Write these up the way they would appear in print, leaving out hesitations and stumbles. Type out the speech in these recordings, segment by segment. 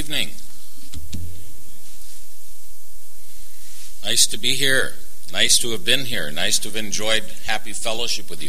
evening. Nice to be here. Nice to have been here. Nice to have enjoyed happy fellowship with you.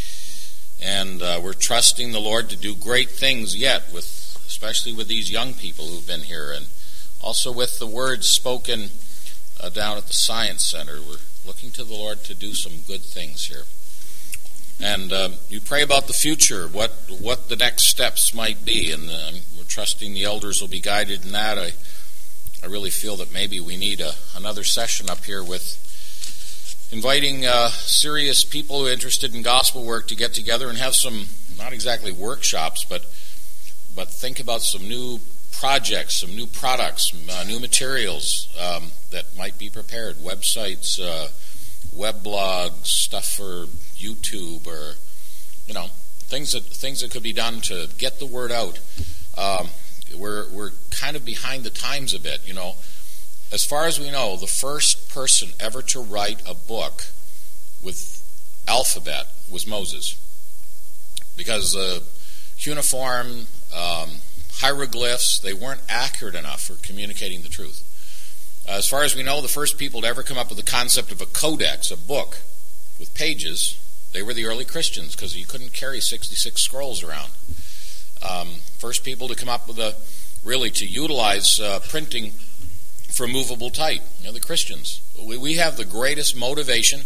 And we're trusting the Lord to do great things yet, especially with these young people who've been here, and also with the words spoken down at the Science Center. We're looking to the Lord to do some good things here. And you pray about the future, what the next steps might be, and we're trusting the elders will be guided in that. I really feel that maybe we need another session up here with inviting serious people who are interested in gospel work to get together and have some, not exactly workshops, but think about some new projects, some new products, new materials that might be prepared, websites, web blogs, stuff for YouTube, or things that could be done to get the word out. We're kind of behind the times a bit. As far as we know, the first person ever to write a book with alphabet was Moses, because cuneiform hieroglyphs, they weren't accurate enough for communicating the truth. As far as we know, the first people to ever come up with the concept of a codex, a book with pages, they were the early Christians, because you couldn't carry 66 scrolls around. First people to come up with to utilize printing for movable type, the Christians. We have the greatest motivation,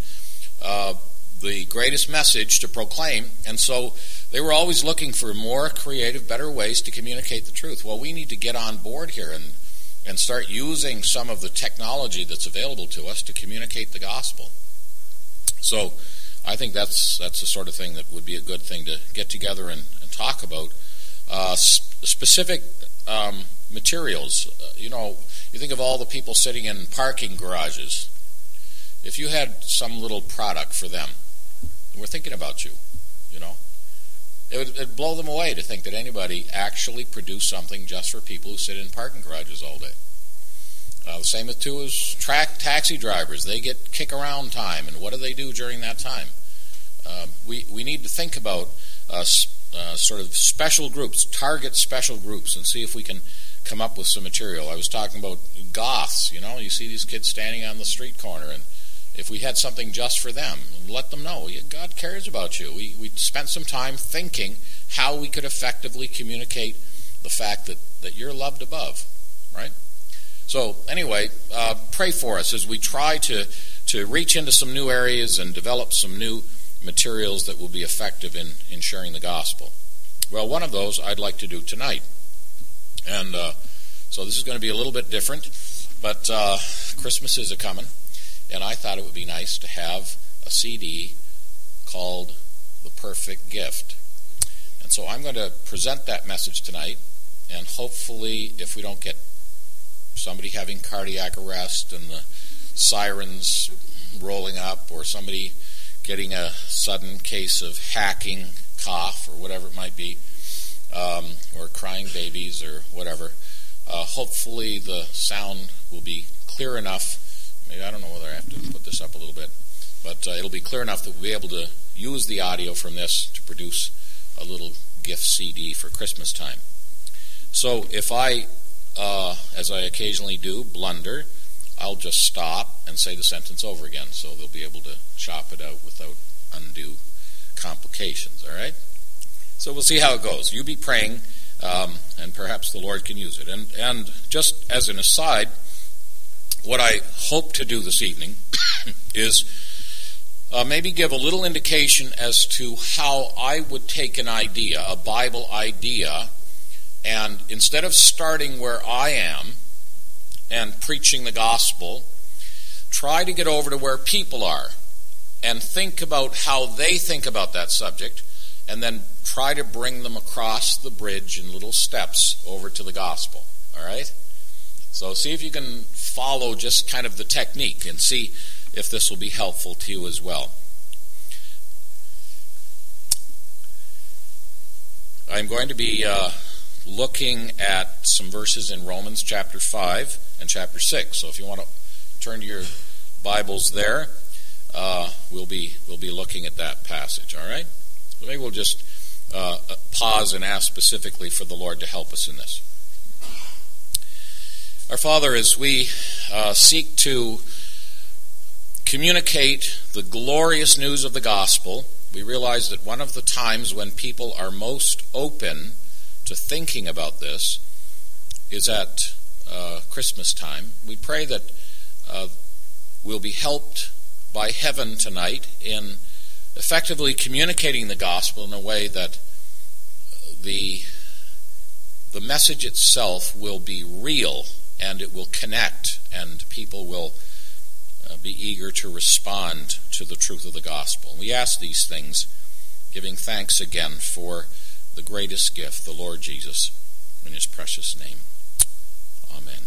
the greatest message to proclaim, and so they were always looking for more creative, better ways to communicate the truth. Well, we need to get on board here and start using some of the technology that's available to us to communicate the gospel. So I think that's the sort of thing that would be a good thing to get together and talk about. Specific materials. You think of all the people sitting in parking garages. If you had some little product for them, we're thinking about you, It'd blow them away to think that anybody actually produced something just for people who sit in parking garages all day. The same with too is taxi drivers. They get kick around time, and what do they do during that time? We need to think about sort of special groups, target special groups, and see if we can come up with some material. I was talking about goths. You see these kids standing on the street corner, and if we had something just for them, let them know God cares about you. We spent some time thinking how we could effectively communicate the fact that you're loved above, right? So anyway, pray for us as we try to reach into some new areas and develop some new materials that will be effective in sharing the gospel. Well, one of those I'd like to do tonight. And so this is going to be a little bit different, but Christmas is a-coming, and I thought it would be nice to have a CD called The Perfect Gift. And so I'm going to present that message tonight, and hopefully if we don't get somebody having cardiac arrest and the sirens rolling up, or somebody getting a sudden case of hacking cough or whatever it might be, or crying babies or whatever, hopefully the sound will be clear enough. Maybe I don't know whether I have to put this up a little bit, but it'll be clear enough that we'll be able to use the audio from this to produce a little gift CD for Christmas time. So if I, as I occasionally do, blunder, I'll just stop and say the sentence over again, so they'll be able to chop it out without undue complications, all right? So we'll see how it goes. You be praying, and perhaps the Lord can use it. And just as an aside, what I hope to do this evening is maybe give a little indication as to how I would take an idea, a Bible idea, and instead of starting where I am and preaching the gospel, try to get over to where people are and think about how they think about that subject, and then try to bring them across the bridge in little steps over to the gospel. All right? So see if you can follow just kind of the technique and see if this will be helpful to you as well. I'm going to be looking at some verses in Romans chapter 5 and chapter 6. So if you want to turn to your Bibles there, we'll be looking at that passage, all right? So maybe we'll just pause and ask specifically for the Lord to help us in this. Our Father, as we seek to communicate the glorious news of the gospel, we realize that one of the times when people are most open to thinking about this is at Christmas time. We pray that we'll be helped by heaven tonight in effectively communicating the gospel in a way that the message itself will be real and it will connect, and people will be eager to respond to the truth of the gospel. We ask these things, giving thanks again for the greatest gift, the Lord Jesus, in his precious name. Amen.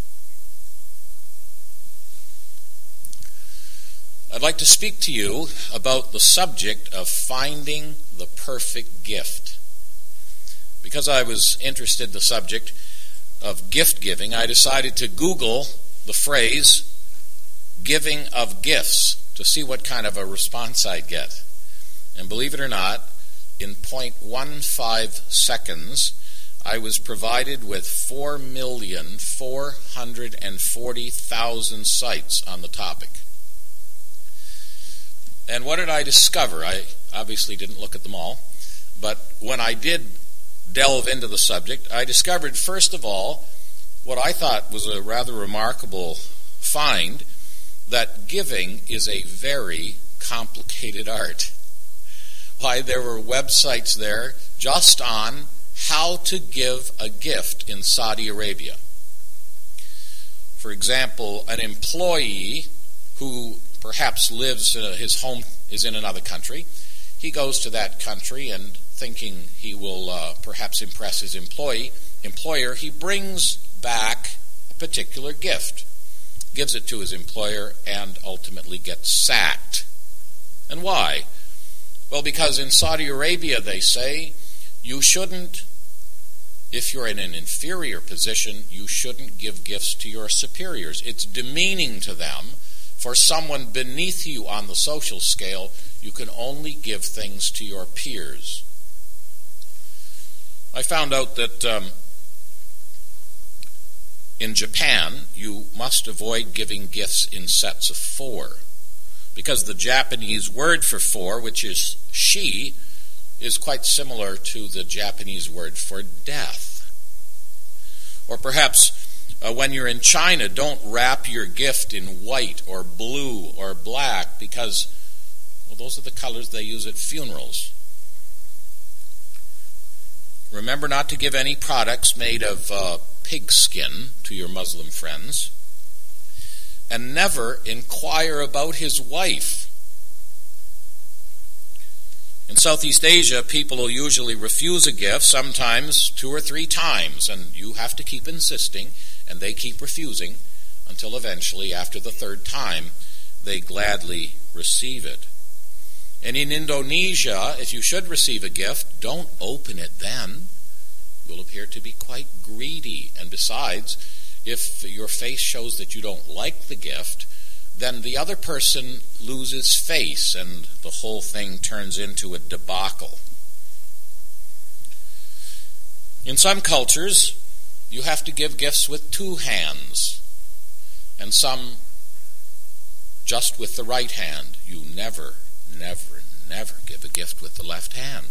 I'd like to speak to you about the subject of finding the perfect gift. Because I was interested in the subject of gift giving, I decided to Google the phrase giving of gifts to see what kind of a response I'd get. And believe it or not, in 0.15 seconds, I was provided with 4,440,000 sites on the topic. And what did I discover? I obviously didn't look at them all, but when I did delve into the subject, I discovered, first of all, what I thought was a rather remarkable find, that giving is a very complicated art. Why, there were websites there just on how to give a gift in Saudi Arabia. For example, an employee who perhaps lives, his home is in another country, he goes to that country and thinking he will perhaps impress his employer, he brings back a particular gift, gives it to his employer, and ultimately gets sacked. And why? Well, because in Saudi Arabia, they say, you shouldn't, if you're in an inferior position, you shouldn't give gifts to your superiors. It's demeaning to them. For someone beneath you on the social scale, you can only give things to your peers. I found out that in Japan, you must avoid giving gifts in sets of 4, because the Japanese word for 4, which is shi, is quite similar to the Japanese word for death. Or perhaps when you're in China, don't wrap your gift in white or blue or black, because, well, those are the colors they use at funerals. Remember not to give any products made of pig skin to your Muslim friends. And never inquire about his wife. In Southeast Asia, people will usually refuse a gift, sometimes 2 or 3 times, and you have to keep insisting, and they keep refusing, until eventually, after the 3rd time, they gladly receive it. And in Indonesia, if you should receive a gift, don't open it then. You'll appear to be quite greedy. And besides, if your face shows that you don't like the gift, then the other person loses face and the whole thing turns into a debacle. In some cultures, you have to give gifts with 2 hands, and some just with the right hand. You never give a gift with the left hand.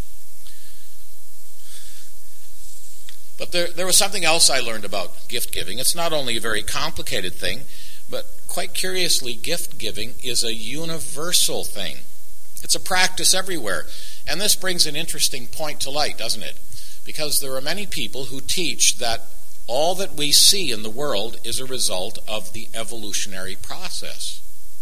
But there was something else I learned about gift giving. It's not only a very complicated thing, but quite curiously, gift giving is a universal thing. It's a practice everywhere. And this brings an interesting point to light, doesn't it? Because there are many people who teach that all that we see in the world is a result of the evolutionary process.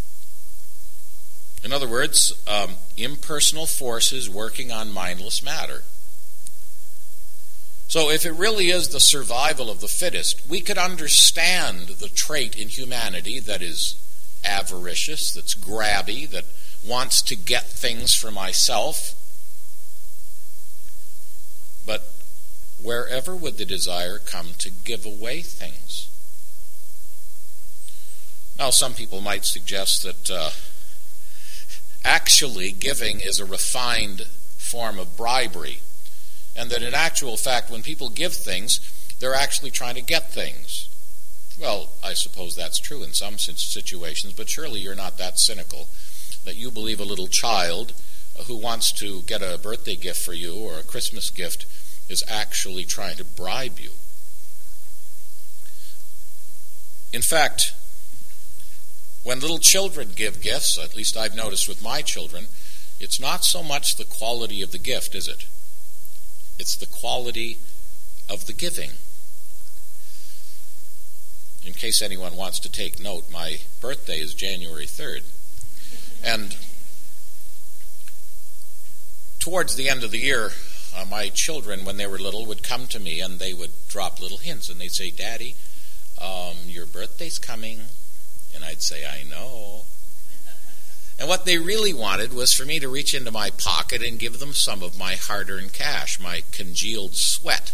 In other words, impersonal forces working on mindless matter. So if it really is the survival of the fittest, we could understand the trait in humanity that is avaricious, that's grabby, that wants to get things for myself. But wherever would the desire come to give away things? Now, some people might suggest that actually giving is a refined form of bribery, and that in actual fact, when people give things, they're actually trying to get things. Well, I suppose that's true in some situations, but surely you're not that cynical that you believe a little child who wants to get a birthday gift for you or a Christmas gift is actually trying to bribe you. In fact, when little children give gifts, at least I've noticed with my children, it's not so much the quality of the gift, is it? It's the quality of the giving. In case anyone wants to take note, my birthday is January 3rd. And towards the end of the year, my children, when they were little, would come to me and they would drop little hints. And they'd say, "Daddy, your birthday's coming." And I'd say, "I know." And what they really wanted was for me to reach into my pocket and give them some of my hard-earned cash, my congealed sweat.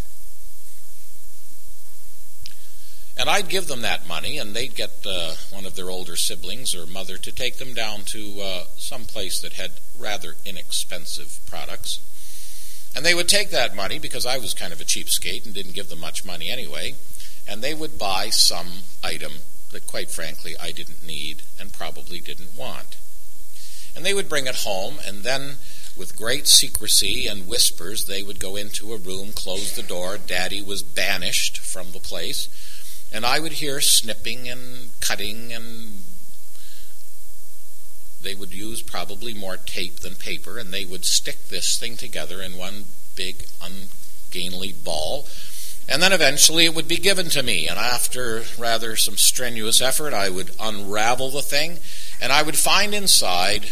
And I'd give them that money, and they'd get one of their older siblings or mother to take them down to some place that had rather inexpensive products. And they would take that money, because I was kind of a cheapskate and didn't give them much money anyway, and they would buy some item that, quite frankly, I didn't need and probably didn't want. And they would bring it home, and then with great secrecy and whispers, they would go into a room, close the door. Daddy was banished from the place. And I would hear snipping and cutting, and they would use probably more tape than paper, and they would stick this thing together in one big ungainly ball. And then eventually it would be given to me, and after rather some strenuous effort, I would unravel the thing, and I would find inside,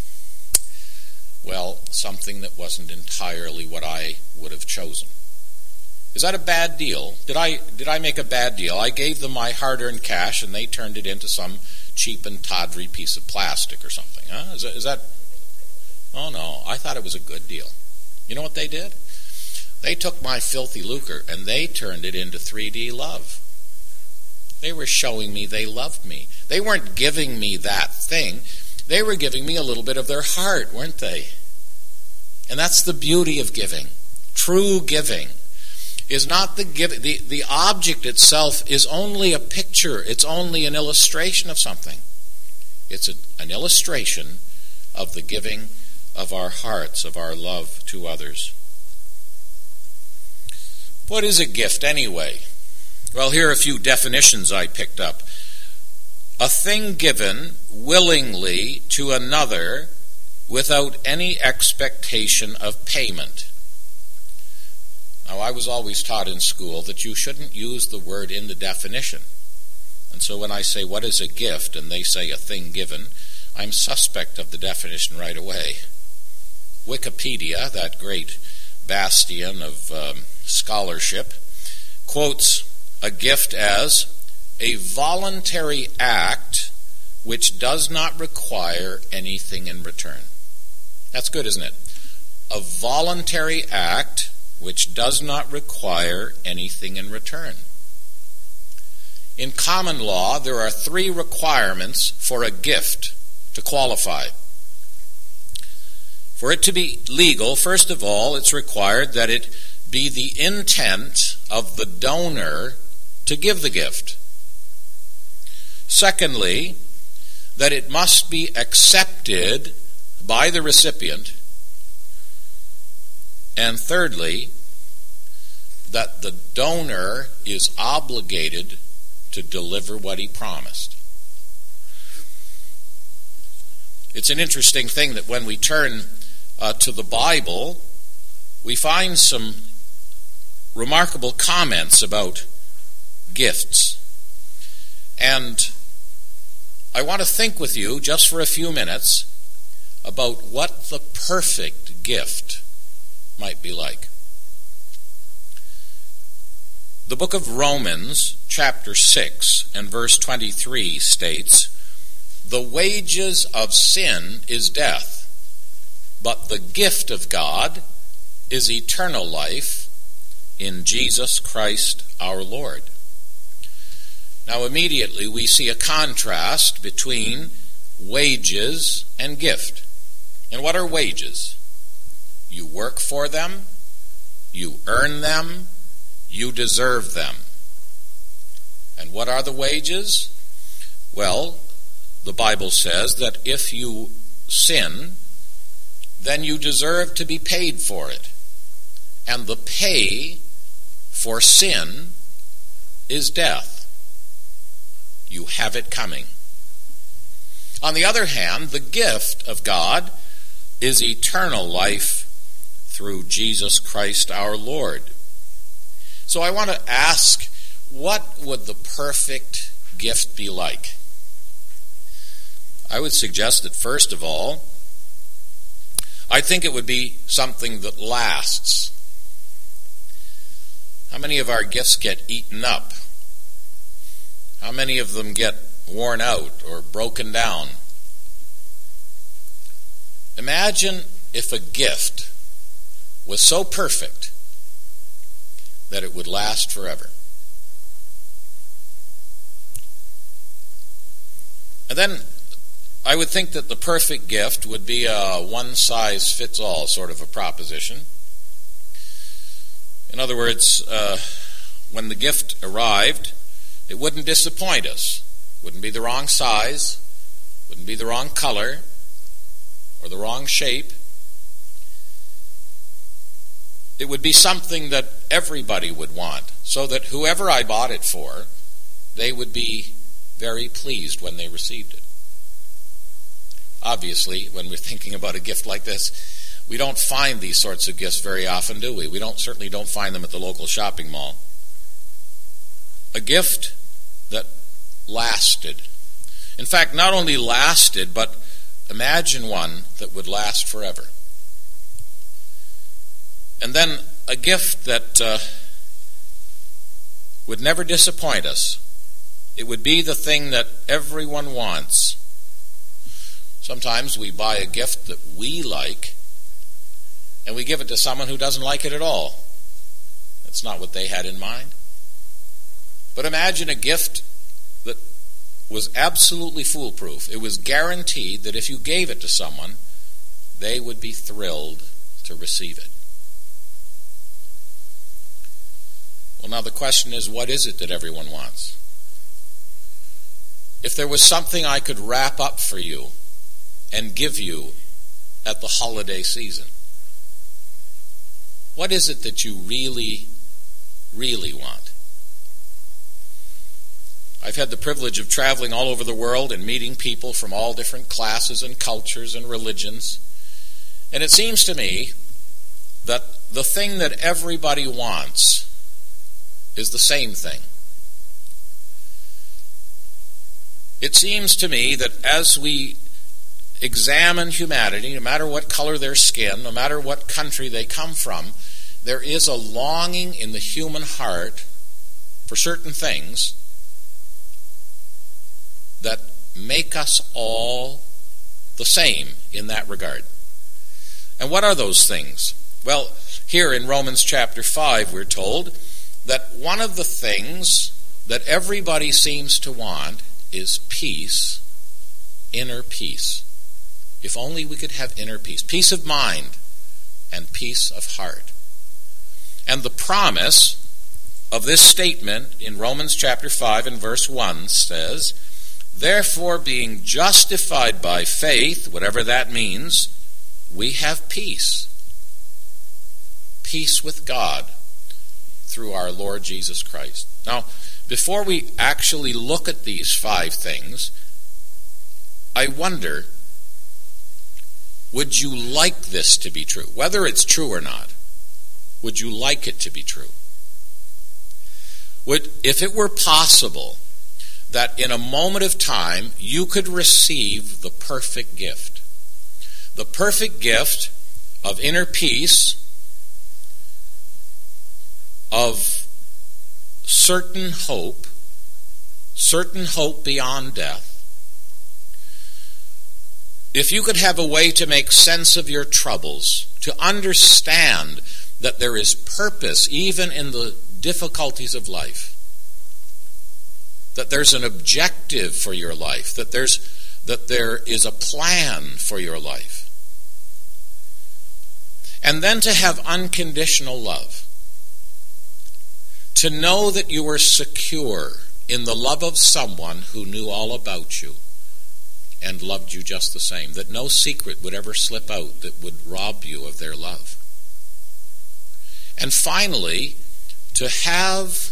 well, something that wasn't entirely what I would have chosen. Is that a bad deal? Did I make a bad deal? I gave them my hard-earned cash, and they turned it into some cheap and tawdry piece of plastic or something. Huh? Is that? Oh no, I thought it was a good deal. You know what they did? They took my filthy lucre and they turned it into 3D love. They were showing me they loved me. They weren't giving me that thing. They were giving me a little bit of their heart, weren't they? And that's the beauty of giving. True giving is not the giving. The object itself is only a picture. It's only an illustration of something. It's an illustration of the giving of our hearts, of our love to others. What is a gift anyway? Well, here are a few definitions I picked up. A thing given willingly to another without any expectation of payment. Now, I was always taught in school that you shouldn't use the word in the definition. And so when I say, what is a gift, and they say a thing given, I'm suspect of the definition right away. Wikipedia, that great bastion of scholarship, quotes a gift as a voluntary act which does not require anything in return. That's good, isn't it? A voluntary act which does not require anything in return. In common law, there are 3 requirements for a gift to qualify. For it to be legal, first of all, it's required that it be the intent of the donor to give the gift. Secondly, that it must be accepted by the recipient. And thirdly, that the donor is obligated to deliver what he promised. It's an interesting thing that when we turn to the Bible, we find some remarkable comments about gifts. And I want to think with you just for a few minutes about what the perfect gift might be like. The book of Romans, chapter 6 and verse 23 states, "The wages of sin is death, but the gift of God is eternal life in Jesus Christ our Lord." Now immediately we see a contrast between wages and gift. And what are wages? You work for them, you earn them, you deserve them. And what are the wages? Well, the Bible says that if you sin, then you deserve to be paid for it. And the pay for sin is death. You have it coming. On the other hand, the gift of God is eternal life through Jesus Christ our Lord. So I want to ask, what would the perfect gift be like? I would suggest that first of all, I think it would be something that lasts. How many of our gifts get eaten up? How many of them get worn out or broken down? Imagine if a gift was so perfect that it would last forever. And then I would think that the perfect gift would be a one-size-fits-all sort of a proposition. In other words, when the gift arrived, it wouldn't disappoint us. Wouldn't be the wrong size, wouldn't be the wrong color, or the wrong shape. It would be something that everybody would want, so that whoever I bought it for, they would be very pleased when they received it. Obviously, when we're thinking about a gift like this, we don't find these sorts of gifts very often, do we? We certainly don't find them at the local shopping mall. A gift that lasted. In fact, not only lasted, but imagine one that would last forever. And then a gift that would never disappoint us. It would be the thing that everyone wants. Sometimes we buy a gift that we like, and we give it to someone who doesn't like it at all. That's not what they had in mind. But imagine a gift that was absolutely foolproof. It was guaranteed that if you gave it to someone, they would be thrilled to receive it. Well, now the question is, what is it that everyone wants? If there was something I could wrap up for you and give you at the holiday season, what is it that you really, really want? I've had the privilege of traveling all over the world and meeting people from all different classes and cultures and religions. And it seems to me that the thing that everybody wants is the same thing. It seems to me that as we examine humanity, no matter what color their skin, no matter what country they come from, there is a longing in the human heart for certain things that make us all the same in that regard. And what are those things? Well, here in Romans chapter 5, we're told that one of the things that everybody seems to want is peace, inner peace. If only we could have inner peace of mind and peace of heart. And the promise of this statement in Romans chapter 5 and verse 1 says, "Therefore, being justified by faith," whatever that means, "we have peace. Peace with God through our Lord Jesus Christ." Now, before we actually look at these 5 things, I wonder, would you like this to be true? Whether it's true or not, would you like it to be true? If it were possible that in a moment of time you could receive the perfect gift of inner peace, of certain hope beyond death, if you could have a way to make sense of your troubles, to understand that there is purpose even in the difficulties of life, that there's an objective for your life, that there is a plan for your life, and then to have unconditional love, to know that you are secure in the love of someone who knew all about you and loved you just the same, that no secret would ever slip out that would rob you of their love. And finally, to have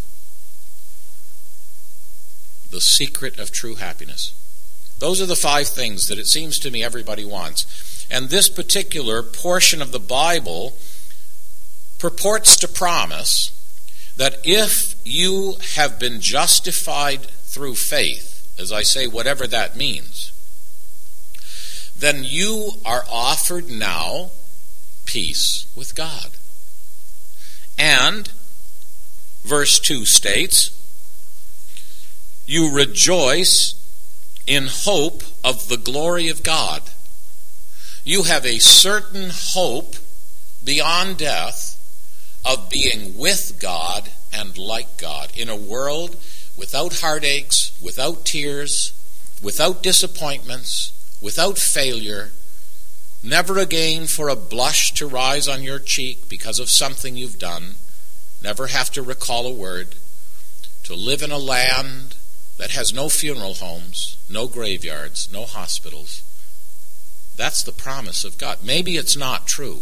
the secret of true happiness. Those are the 5 things that it seems to me everybody wants. And this particular portion of the Bible purports to promise that if you have been justified through faith, as I say, whatever that means, then you are offered now peace with God. And, verse 2 states, you rejoice in hope of the glory of God. You have a certain hope beyond death of being with God and like God in a world without heartaches, without tears, without disappointments, without failure, never again for a blush to rise on your cheek because of something you've done, never have to recall a word, to live in a land that has no funeral homes, no graveyards, no hospitals. That's the promise of God. Maybe it's not true.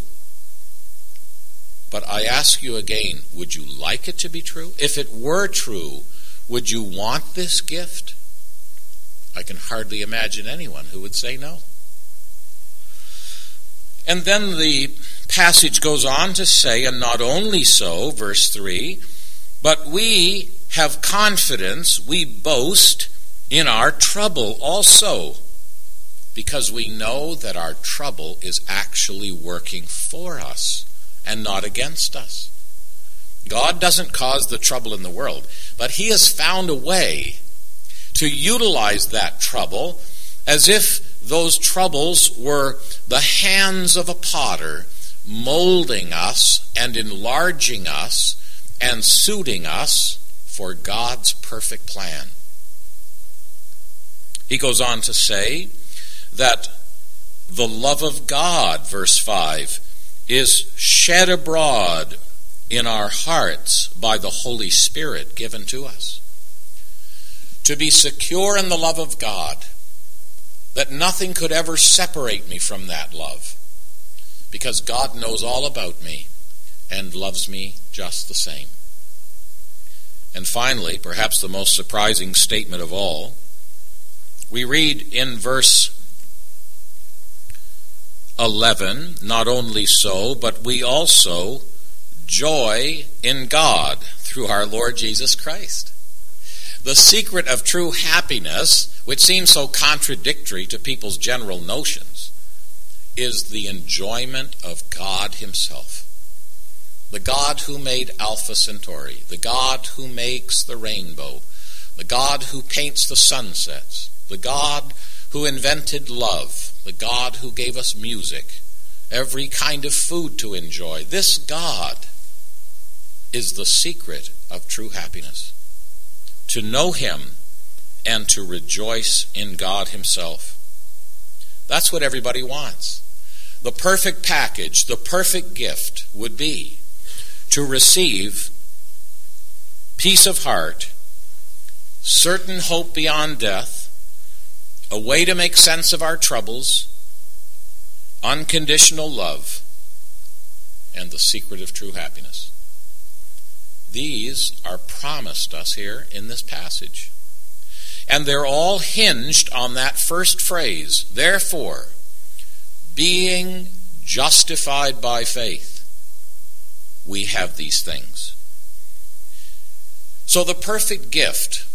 But I ask you again, would you like it to be true? If it were true, would you want this gift? I can hardly imagine anyone who would say no. And then the passage goes on to say, and not only so, verse 3, but we have confidence, we boast in our trouble also, because we know that our trouble is actually working for us and not against us. God doesn't cause the trouble in the world, but He has found a way to utilize that trouble as if those troubles were the hands of a potter molding us and enlarging us and suiting us for God's perfect plan. He goes on to say that the love of God, verse 5, is shed abroad in our hearts by the Holy Spirit given to us. To be secure in the love of God, that nothing could ever separate me from that love, because God knows all about me and loves me just the same. And finally, perhaps the most surprising statement of all, we read in verse 11, not only so, but we also joy in God through our Lord Jesus Christ. The secret of true happiness, which seems so contradictory to people's general notions, is the enjoyment of God Himself. The God who made Alpha Centauri, the God who makes the rainbow, the God who paints the sunsets, the God who invented love, the God who gave us music, every kind of food to enjoy. This God is the secret of true happiness. To know Him and to rejoice in God Himself. That's what everybody wants. The perfect package, the perfect gift would be to receive peace of heart, certain hope beyond death, a way to make sense of our troubles, unconditional love, and the secret of true happiness. These are promised us here in this passage. And they're all hinged on that first phrase, therefore, being justified by faith, we have these things. So the perfect gift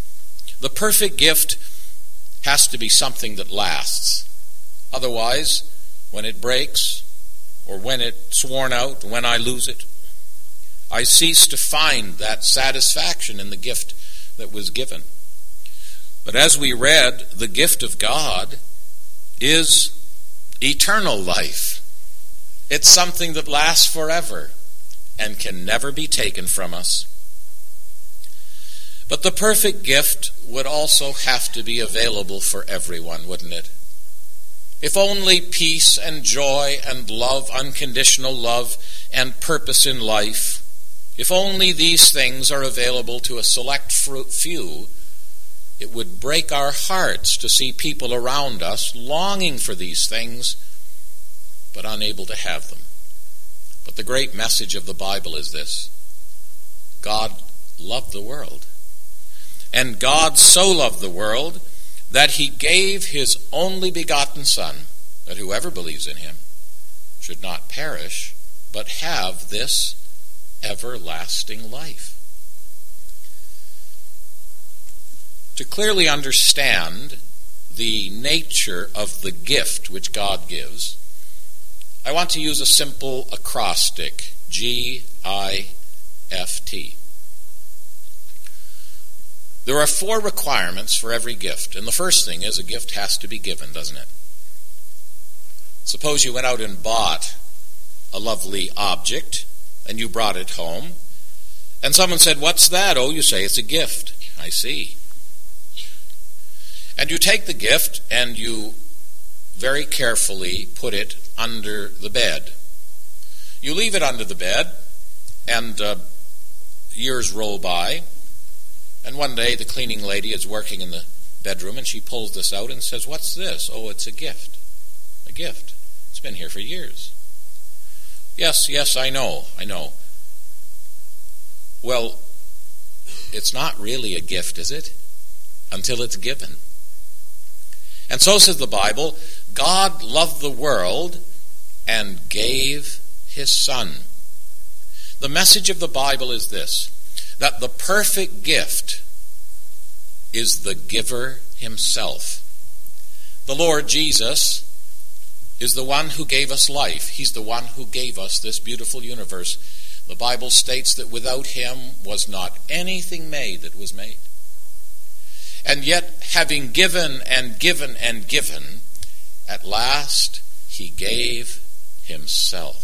has to be something that lasts. Otherwise, when it breaks, or when it's worn out, when I lose it, I cease to find that satisfaction in the gift that was given. But as we read, the gift of God is eternal life. It's something that lasts forever and can never be taken from us. But the perfect gift would also have to be available for everyone, wouldn't it? If only peace and joy and love, unconditional love and purpose in life, if only these things are available to a select few, It would break our hearts to see people around us longing for these things, but unable to have them. But the great message of the Bible is this: God loved the world. And God so loved the world that he gave his only begotten Son, that whoever believes in him should not perish, but have this everlasting life. To clearly understand the nature of the gift which God gives, I want to use a simple acrostic, G-I-F-T. There are 4 requirements for every gift, and the first thing is a gift has to be given, doesn't it? Suppose you went out and bought a lovely object, and you brought it home, and someone said, "What's that?" "Oh," you say, "it's a gift." "I see." And you take the gift, and you very carefully put it under the bed. You leave it under the bed, and years roll by, and one day the cleaning lady is working in the bedroom, and she pulls this out and says, "What's this?" "Oh, it's a gift." "A gift? It's been here for years." Yes, I know. Well, it's not really a gift, is it? Until it's given. And so says the Bible, God loved the world and gave his Son. The message of the Bible is this: that the perfect gift is the giver himself. The Lord Jesus is the one who gave us life. He's the one who gave us this beautiful universe. The Bible states that without him was not anything made that was made. And yet, having given and given and given, at last he gave himself.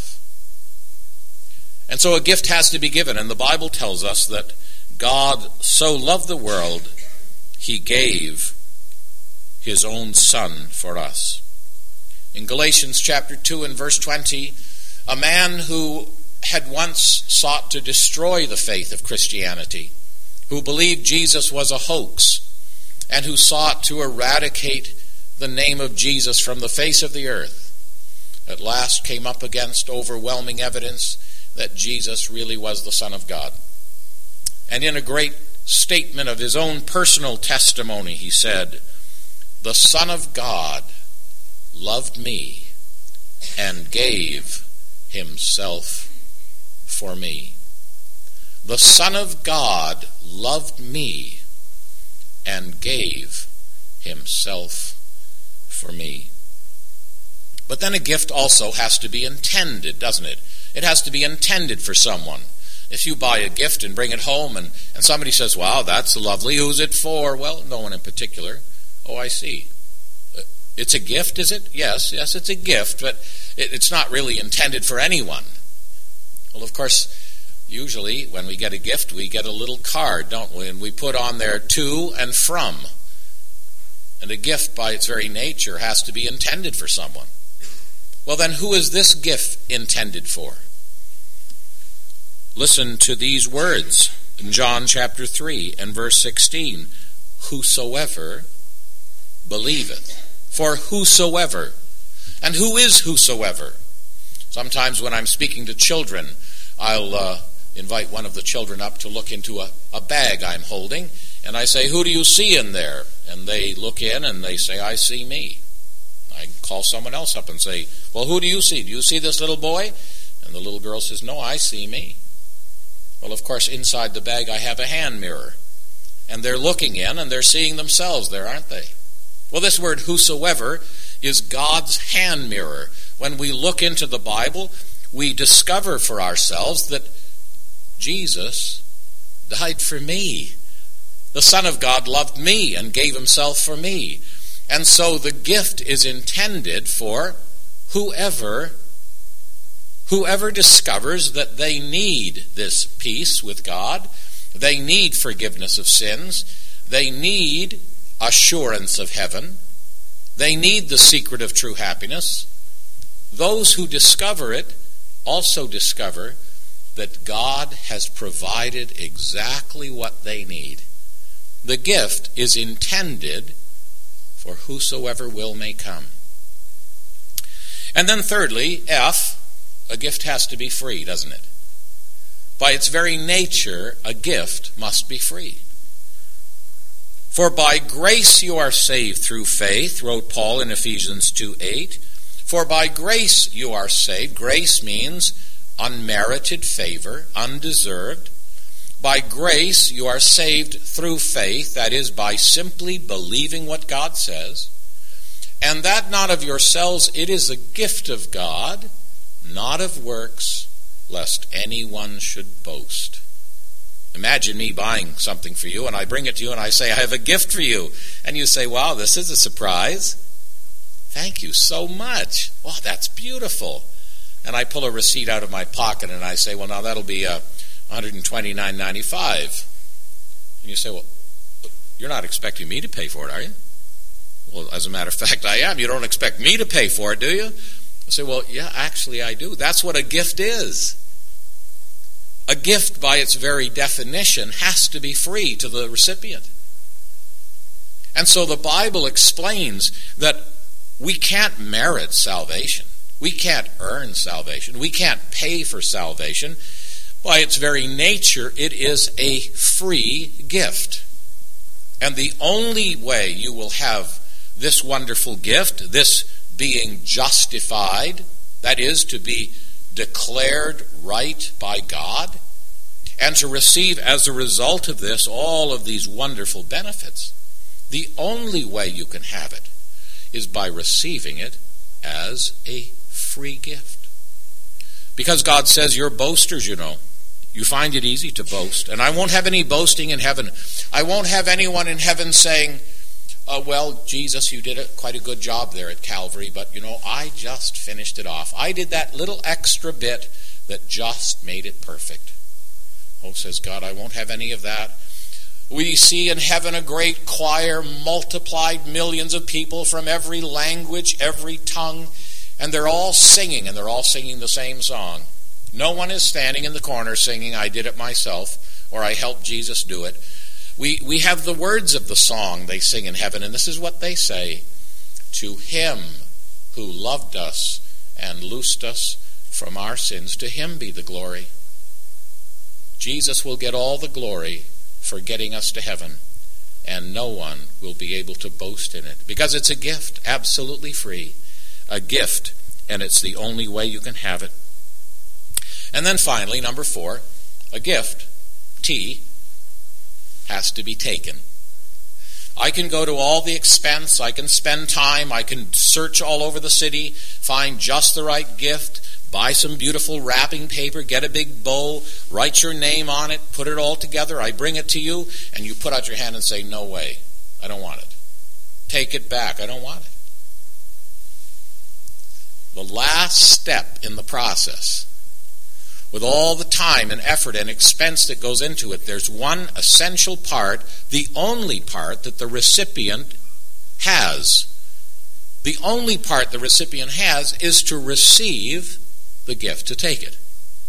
And so a gift has to be given, and the Bible tells us that God so loved the world, he gave his own Son for us. In Galatians chapter 2 and verse 20, a man who had once sought to destroy the faith of Christianity, who believed Jesus was a hoax, and who sought to eradicate the name of Jesus from the face of the earth, at last came up against overwhelming evidence that Jesus really was the Son of God. And in a great statement of his own personal testimony, he said, "The Son of God loved me and gave himself for me." The Son of God loved me and gave himself for me. But then a gift also has to be intended, doesn't it? It has to be intended for someone. If you buy a gift and bring it home and somebody says, "Wow, that's lovely. Who's it for?" "Well, no one in particular." "Oh, I see. It's a gift, is it?" Yes, it's a gift, but it's not really intended for anyone." Well, of course, usually when we get a gift, we get a little card, don't we? And we put on there "to" and "from." And a gift by its very nature has to be intended for someone. Well, then who is this gift intended for? Listen to these words in John chapter 3 and verse 16. "Whosoever believeth." For whosoever. And who is whosoever? Sometimes when I'm speaking to children, I'll invite one of the children up to look into a bag I'm holding, and I say, "Who do you see in there?" And they look in and they say, "I see me." I call someone else up and say, "Well, who do you see? Do you see this little boy?" And the little girl says, "No, I see me." Well, of course, inside the bag I have a hand mirror. And they're looking in and they're seeing themselves there, aren't they? Well, this word "whosoever" is God's hand mirror. When we look into the Bible, we discover for ourselves that Jesus died for me. The Son of God loved me and gave himself for me. And so the gift is intended for whoever discovers that they need this peace with God, they need forgiveness of sins, they need assurance of heaven, they need the secret of true happiness. Those who discover it also discover that God has provided exactly what they need. The gift is intended for whosoever will may come. And then thirdly, F, a gift has to be free, doesn't it? By its very nature, a gift must be free. For by grace you are saved through faith, wrote Paul in Ephesians 2:8. For by grace you are saved. Grace means unmerited favor, undeserved. By grace you are saved through faith, that is, by simply believing what God says. And that not of yourselves, it is a gift of God, not of works, lest anyone should boast. Imagine me buying something for you, and I bring it to you, and I say, I have a gift for you. And you say, wow, this is a surprise. Thank you so much. Wow, that's beautiful. And I pull a receipt out of my pocket, and I say, well, now that'll be $129.95. And you say, well, you're not expecting me to pay for it, are you? Well, as a matter of fact, I am. You don't expect me to pay for it, do you? I say, well, yeah, actually I do. That's what a gift is. A gift, by its very definition, has to be free to the recipient. And so the Bible explains that we can't merit salvation. We can't earn salvation. We can't pay for salvation. By its very nature, it is a free gift. And the only way you will have this wonderful gift, this being justified, that is, to be declared right by God, and to receive as a result of this all of these wonderful benefits, the only way you can have it is by receiving it as a free gift. Because God says, you're boasters, you know. You find it easy to boast. And I won't have any boasting in heaven. I won't have anyone in heaven saying, well, Jesus, you did quite a good job there at Calvary, but, you know, I just finished it off. I did that little extra bit that just made it perfect. Oh, says God, I won't have any of that. We see in heaven a great choir, multiplied millions of people from every language, every tongue, and they're all singing, and they're all singing the same song. No one is standing in the corner singing, I did it myself, or I helped Jesus do it. We have the words of the song they sing in heaven, and this is what they say. To him who loved us and loosed us from our sins, to him be the glory. Jesus will get all the glory for getting us to heaven, and no one will be able to boast in it, because it's a gift, absolutely free. A gift, and it's the only way you can have it. And then finally, number 4, a gift, T, has to be taken. I can go to all the expense, I can spend time, I can search all over the city, find just the right gift, buy some beautiful wrapping paper, get a big bow, write your name on it, put it all together, I bring it to you, and you put out your hand and say, no way, I don't want it. Take it back, I don't want it. The last step in the process, with all the time and effort and expense that goes into it, there's one essential part, the only part that the recipient has. The only part the recipient has is to receive the gift, to take it.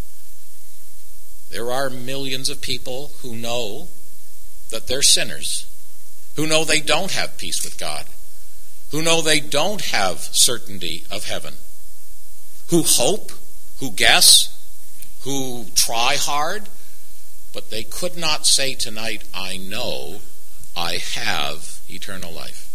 There are millions of people who know that they're sinners, who know they don't have peace with God, who know they don't have certainty of heaven, who hope, who guess, who try hard, but they could not say tonight, I know I have eternal life.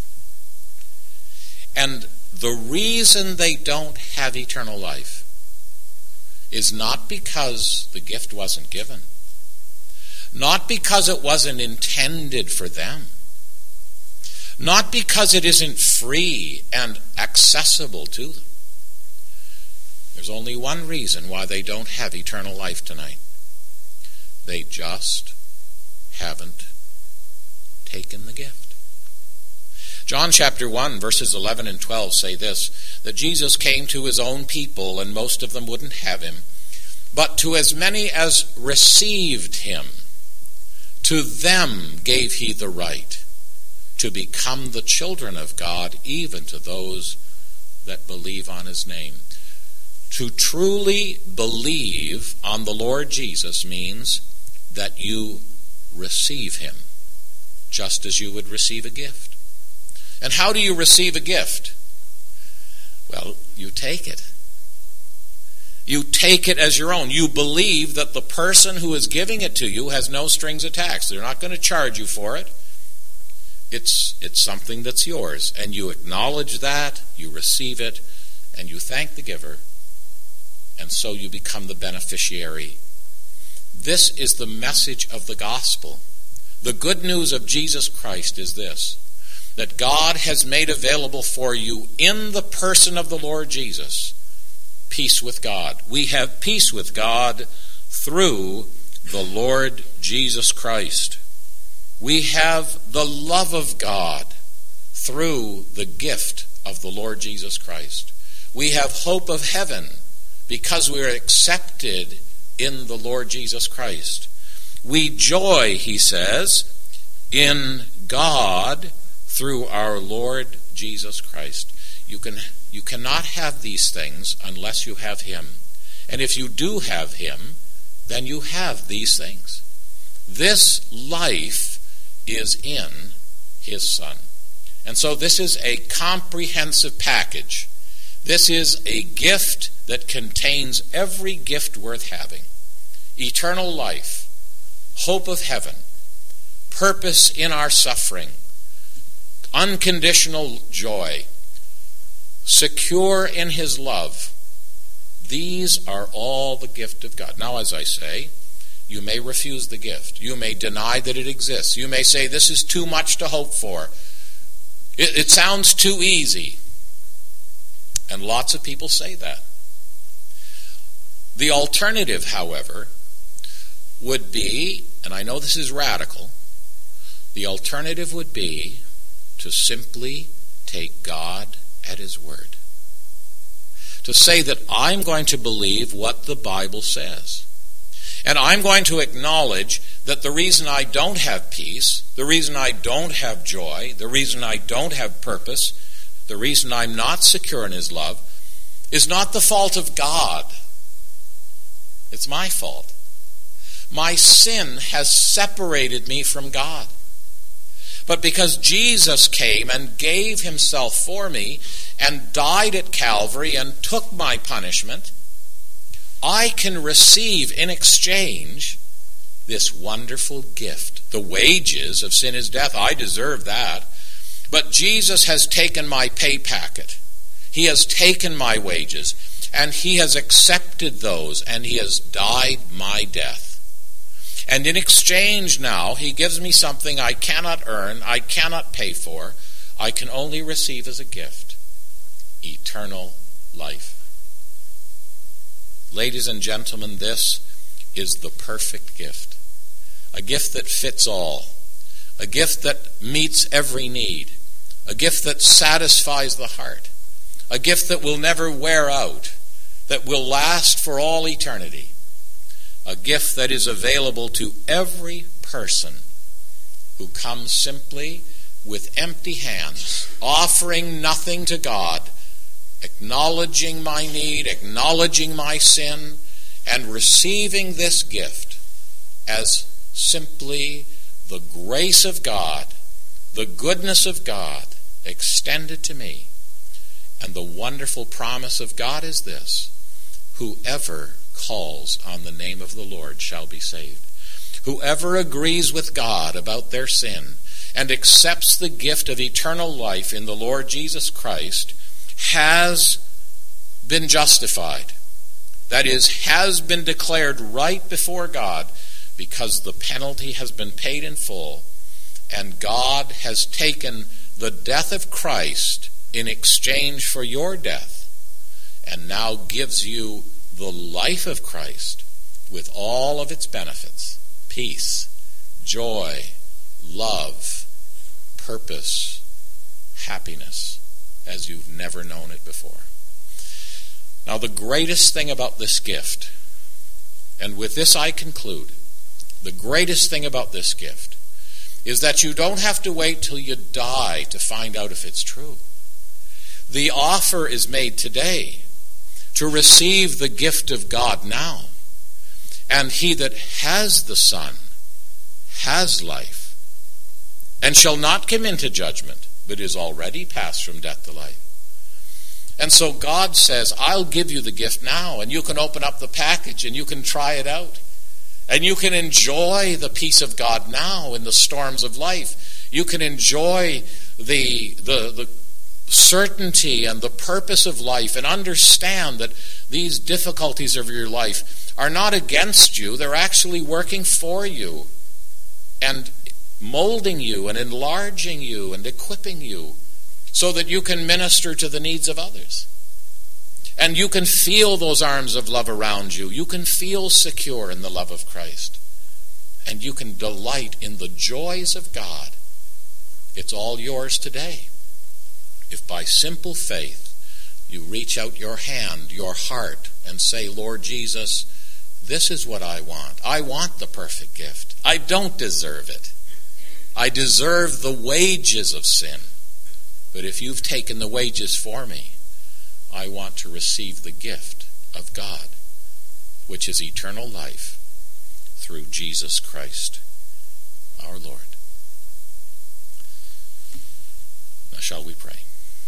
And the reason they don't have eternal life is not because the gift wasn't given, not because it wasn't intended for them, not because it isn't free and accessible to them. There's only one reason why they don't have eternal life tonight. They just haven't taken the gift. John chapter 1, verses 11 and 12 say this, that Jesus came to his own people, and most of them wouldn't have him. But to as many as received him, to them gave he the right to become the children of God, even to those that believe on his name. To truly believe on the Lord Jesus means that you receive him. just as you would receive a gift. And how do you receive a gift? Well, you take it. You take it as your own. You believe that the person who is giving it to you has no strings attached. They're not going to charge you for it. It's something that's yours. And you acknowledge that, you receive it, and you thank the giver. And so you become the beneficiary. This is the message of the gospel. The good news of Jesus Christ is this, that God has made available for you in the person of the Lord Jesus peace with God. We have peace with God through the Lord Jesus Christ. We have the love of God through the gift of the Lord Jesus Christ. We have hope of heaven because we are accepted in the Lord Jesus Christ. We joy, he says, in God through our Lord Jesus Christ. You cannot have these things unless you have him. And if you do have him, then you have these things. This life is in his Son. And so this is a comprehensive package. This is a gift that contains every gift worth having. Eternal life, hope of heaven, purpose in our suffering, unconditional joy, secure in his love. These are all the gift of God. Now, as I say, you may refuse the gift. You may deny that it exists. You may say, this is too much to hope for. It sounds too easy. And lots of people say that. The alternative, however, would be, and I know this is radical, the alternative would be to simply take God at his word. To say that I'm going to believe what the Bible says. And I'm going to acknowledge that the reason I don't have peace, the reason I don't have joy, the reason I don't have purpose, the reason I'm not secure in his love, is not the fault of God. It's my fault. My sin has separated me from God. But because Jesus came and gave himself for me and died at Calvary and took my punishment, I can receive in exchange this wonderful gift. The wages of sin is death. I deserve that. But Jesus has taken my pay packet. He has taken my wages, and he has accepted those, and he has died my death. And in exchange now, he gives me something I cannot earn, I cannot pay for, I can only receive as a gift: eternal life. Ladies and gentlemen, this is the perfect gift. A gift that fits all. A gift that meets every need. A gift that satisfies the heart. A gift that will never wear out. That will last for all eternity. A gift that is available to every person who comes simply with empty hands, offering nothing to God, acknowledging my need, acknowledging my sin, and receiving this gift as simply the grace of God, the goodness of God extended to me. And the wonderful promise of God is this: whoever calls on the name of the Lord shall be saved. Whoever agrees with God about their sin and accepts the gift of eternal life in the Lord Jesus Christ has been justified. That is, has been declared right before God, because the penalty has been paid in full, and God has taken the death of Christ in exchange for your death, and now gives you the life of Christ with all of its benefits: peace, joy, love, purpose, happiness, as you've never known it before. Now, the greatest thing about this gift, and with this I conclude, the greatest thing about this gift is that you don't have to wait till you die to find out if it's true. The offer is made today to receive the gift of God now. And he that has the Son has life and shall not come into judgment, but is already passed from death to life. And so God says, I'll give you the gift now, and you can open up the package and you can try it out. And you can enjoy the peace of God now in the storms of life. You can enjoy the certainty and the purpose of life, and understand that these difficulties of your life are not against you. They're actually working for you and molding you and enlarging you and equipping you so that you can minister to the needs of others. And you can feel those arms of love around you. You can feel secure in the love of Christ. And you can delight in the joys of God. It's all yours today. If by simple faith you reach out your hand, your heart, and say, Lord Jesus, this is what I want. I want the perfect gift. I don't deserve it. I deserve the wages of sin. But if you've taken the wages for me, I want to receive the gift of God, which is eternal life through Jesus Christ, our Lord. Now shall we pray?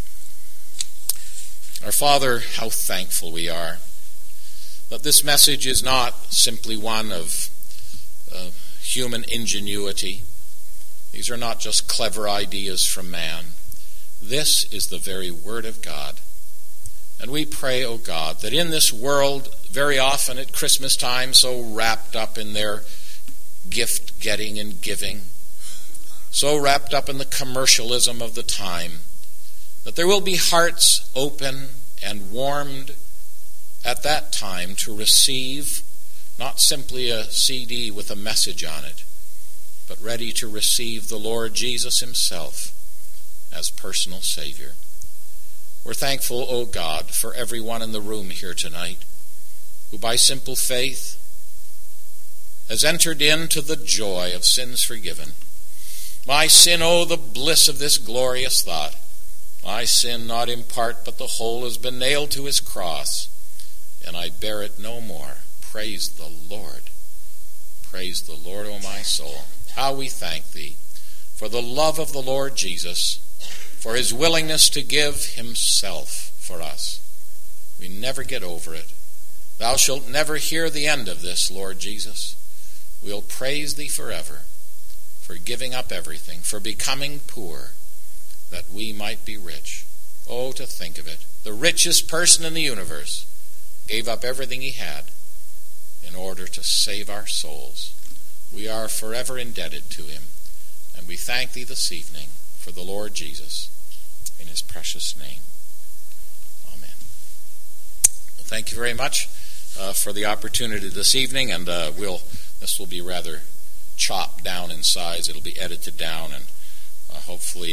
Our Father, how thankful we are that this message is not simply one of human ingenuity. These are not just clever ideas from man. This is the very Word of God. And we pray, O God, that in this world, very often at Christmas time, so wrapped up in their gift getting and giving, so wrapped up in the commercialism of the time, that there will be hearts open and warmed at that time to receive not simply a CD with a message on it, but ready to receive the Lord Jesus himself as personal Savior. We're thankful, O God, for everyone in the room here tonight who by simple faith has entered into the joy of sins forgiven. My sin, oh, the bliss of this glorious thought. My sin, not in part, but the whole, has been nailed to his cross, and I bear it no more. Praise the Lord. Praise the Lord, O my soul. How we thank thee for the love of the Lord Jesus, for his willingness to give himself for us. We never get over it. Thou shalt never hear the end of this, Lord Jesus. We'll praise thee forever for giving up everything, for becoming poor, that we might be rich. Oh, to think of it. The richest person in the universe gave up everything he had in order to save our souls. We are forever indebted to him, and we thank thee this evening for the Lord Jesus, in his precious name. Amen. Well, thank you very much for the opportunity this evening, and this will be rather chopped down in size. It'll be edited down, and hopefully